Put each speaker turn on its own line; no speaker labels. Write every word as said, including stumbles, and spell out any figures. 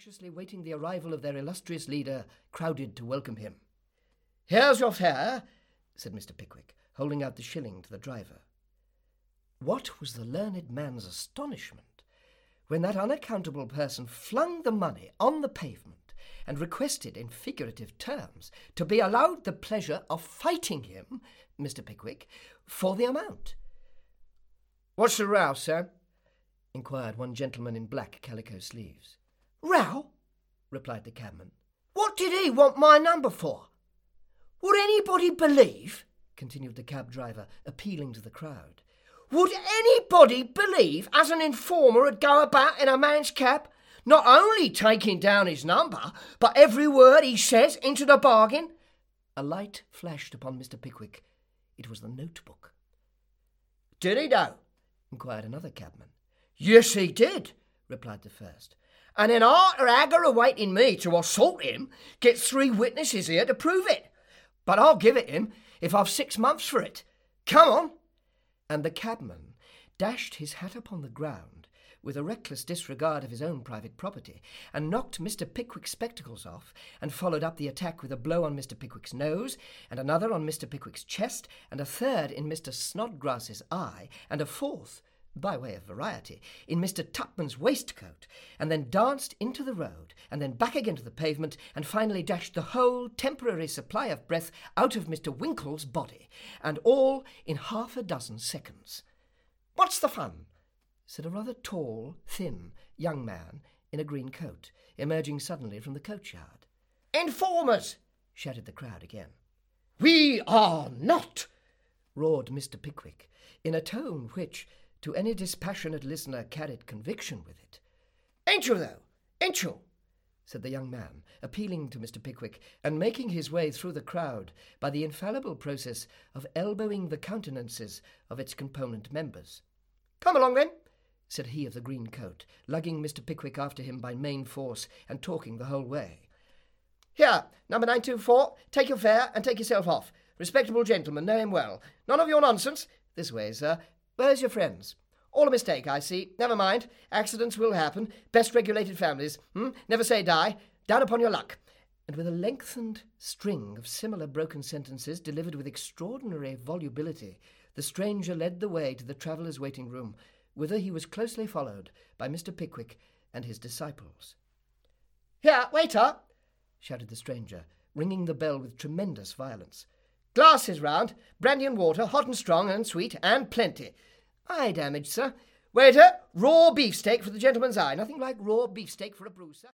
anxiously waiting the arrival of their illustrious leader, crowded to welcome him. "Here's your fare," said Mister Pickwick, holding out the shilling to the driver. What was the learned man's astonishment when that unaccountable person flung the money on the pavement and requested in figurative terms to be allowed the pleasure of fighting him, Mister Pickwick, for the amount. "What's the row, sir?" inquired one gentleman in black calico sleeves. "Row?" replied the cabman. "What did he want my number for? Would anybody believe," continued the cab driver, appealing to the crowd, "would anybody believe as an informer would go about in a man's cab, not only taking down his number, but every word he says into the bargain?" A light flashed upon Mister Pickwick. It was the notebook. "Did he know?" inquired another cabman. "Yes, he did," replied the first. "And then arter aggravating me to assault him, get three witnesses here to prove it. But I'll give it him if I've six months for it. Come on." And the cabman dashed his hat upon the ground with a reckless disregard of his own private property, and knocked Mister Pickwick's spectacles off, and followed up the attack with a blow on Mister Pickwick's nose, and another on Mister Pickwick's chest, and a third in Mister Snodgrass's eye, and a fourth, by way of variety, in Mister Tupman's waistcoat, and then danced into the road, and then back again to the pavement, and finally dashed the whole temporary supply of breath out of Mister Winkle's body, and all in half a dozen seconds. "What's the fun?" said a rather tall, thin young man in a green coat, emerging suddenly from the coachyard. "Informers!" shouted the crowd again. "We are not!" roared Mister Pickwick, in a tone which, to any dispassionate listener, carried conviction with it. "Ain't you, though? Ain't you?" said the young man, appealing to Mister Pickwick, and making his way through the crowd by the infallible process of elbowing the countenances of its component members. "Come along, then," said he of the green coat, lugging Mister Pickwick after him by main force and talking the whole way. "Here, number nine two four, take your fare and take yourself off. Respectable gentleman, know him well. None of your nonsense. This way, sir. Where's your friends? All a mistake, I see. Never mind. Accidents will happen. Best regulated families. Hmm? Never say die. Down upon your luck." And with a lengthened string of similar broken sentences delivered with extraordinary volubility, the stranger led the way to the travellers' waiting room, whither he was closely followed by Mister Pickwick and his disciples. "Here, waiter!" shouted the stranger, ringing the bell with tremendous violence. "Glasses round, brandy and water, hot and strong and sweet, and plenty. Eye damaged, sir. Waiter, raw beefsteak for the gentleman's eye. Nothing like raw beefsteak for a bruiser."